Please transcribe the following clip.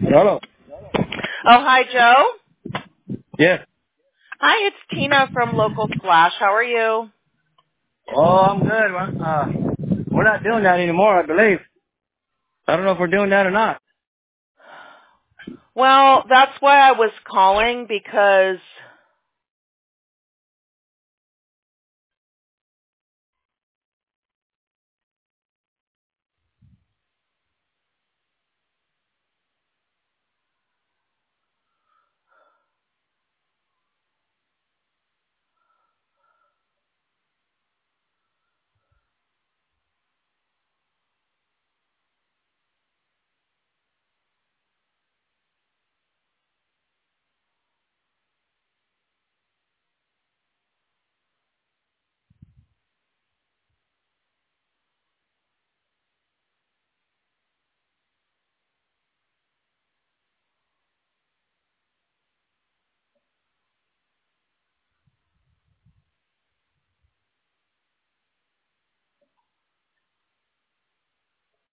Hello. Oh, hi, Joe. Yes. Hi, it's Tina from Local Splash. How are you? Oh, I'm good. We're not doing that anymore, I believe. I don't know if we're doing that or not. Well, that's why I was calling, because